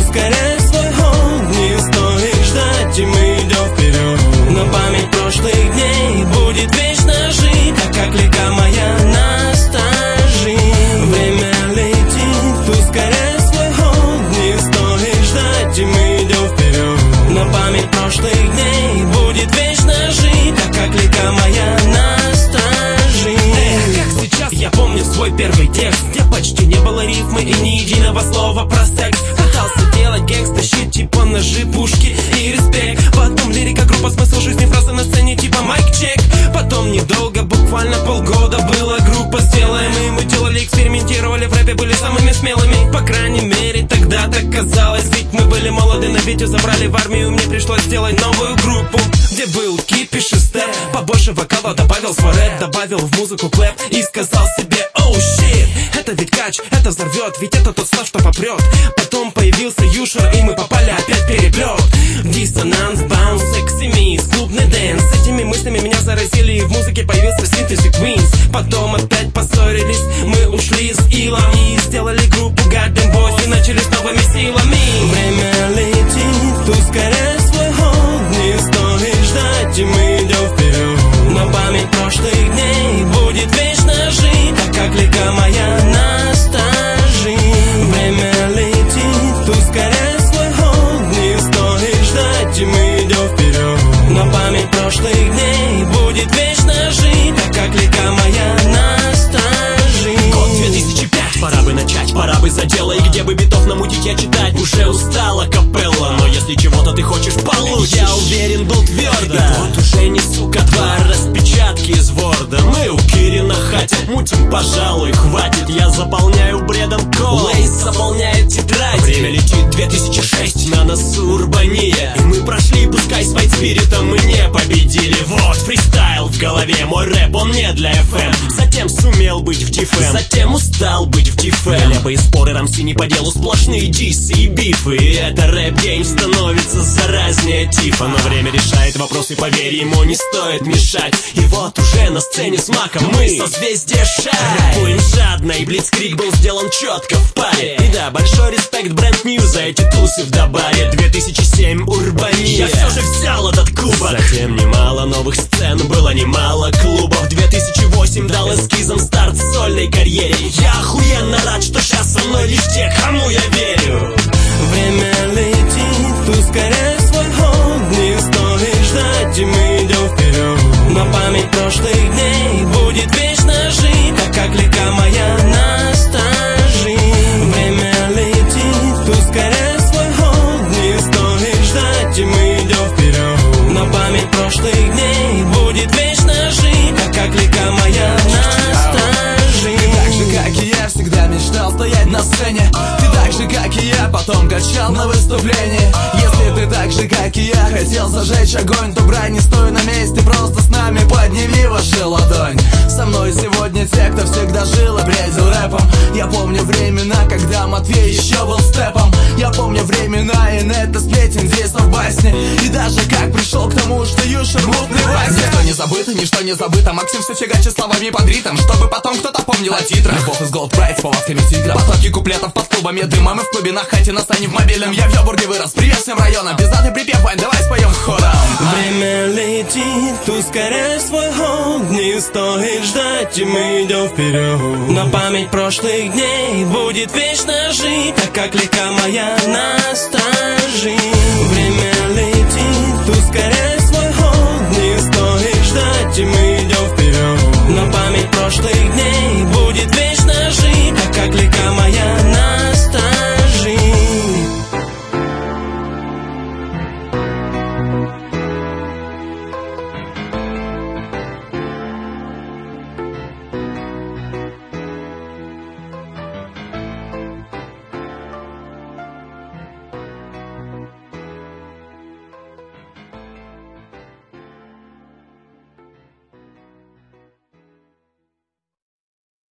ускоряй свой ход, не стоит ждать, и мы идем вперед. Но память прошлых дней будет вечно жить, так как река моя настажит. Время летит, ускоряй свой ход, не стоит ждать, и мы идем вперед. Но память прошлых дней будет вечно жить, так как река моя настажит. Как сейчас я помню свой первый текст, где почти не было рифмы и ни единого слова про секс. Пытался делать гэнгста щит, типа ножи, пушки и респект. Потом лирика, группа, смысл жизни, фразы на сцене типа майк-чек. Потом недолго, буквально полгода была группа «Сделаем», и мы делали, экспериментировали, в рэпе были самыми смелыми. По крайней мере тогда так казалось, ведь мы были молоды, на Витю забрали в армию. Мне пришлось сделать новую группу, где был кипиш и степ. Побольше вокала добавил свой рэп, добавил в музыку клэп и сказал себе: оу, щит, это ведь кач, это взорвет, ведь это тот став, что попрет. Потом появился Юшер, и мы попали опять в переплет. Диссонанс, баунс, секси микс, клубный дэнс. С этими мыслями меня заразили, и в музыке появился Synthesis Queens. Потом опять поссорились, мы ушли из Ила и сделали группу Goddamn Boys, и начали с новыми силами. Время летит, ускоряй свой ход, не стоит ждать, и мы идем вперед. Но память прошлых дней будет вечно жить, так как река моя настажит. Время летит, ускоряй свой ход, не стоит ждать, и мы идем вперед. Но память прошлых дней будет вечно жить, так как река моя настажит. Год 2005, пора бы начать, пора бы за дело. И где бы битов намутить, я читать уже устала капелла. Но если чего-то ты хочешь, получишь. Я уверен, был твердо. И вот уже несу ко два распечатки из Ворда. Мы у Кири на хате мутим, пожалуй, хватит. Я заполняю бредом кол, Лейс заполняет тетрадь. Время летит, 2006, на носу Урбания. И мы прошли, пускай с White Spirit'ом мы не победили. Вот, фристайл в голове, мой рэп, он не для FM. Затем сумел быть в DFM, затем устал быть в DFM. Нелепые споры, рамси не по делу, сплошные дисы и бифы. И это рэп-гейм становится заразнее тифа. Но время решает вопросы, поверь, ему не стоит мешать. И вот уже на сцене с маком мы созвездие Шай. Рэпуем жадно, и блицкрик был сделан четко в паре. И да, большой респект Brand New за эти тусы в Добаре. 2007 Урбания, я все же взял этот кубок. Затем немало новых сцен, было немало клубов. 2008 дал эскизом старт в сольной карьере. Я охуенно рад, что сейчас со мной лишь те, кому я верю. Время летит, ускоряй свой ход, не стоит ждать, и мы идем вперед. Но память прошлых дней будет вечно жить, так как река моя настажит. Время летит, ускоряй свой ход, не стоит ждать, и мы идем вперед. Но память прошлых дней будет вечно жить, так как река моя настажит. Ты так же, как и я, всегда мечтал стоять на сцене. Ты так же, как и я, потом качал на выступлении. Если ты так же, как и я, хотел зажечь огонь, то, брань, не стой на месте, просто с нами подними вашу ладонь. Со мной сегодня те, кто всегда жил и бредил рэпом. Я помню времена, когда Матвей еще был степом. Я помню времена инета сплетен здесь в басне. И даже как пришел к тому, что Юшер мутный Вася. Ничто не забыто, Максим все фигачит словами под ритм, чтобы потом кто-то помнил о титрах. Любовь из Gold Pride с повадками тигра, потоки куплетов под клубами дыма. Мы в клубе на хате, на сцене в мобильном. Я в Йобурге вырос, привет всем районам. Без даты припев, Вань, давай споем хором. Время летит, ускоряй свой ход, не стоит ждать, и мы идем вперед. Но память прошлых дней будет вечно жить, так как река моя настажит.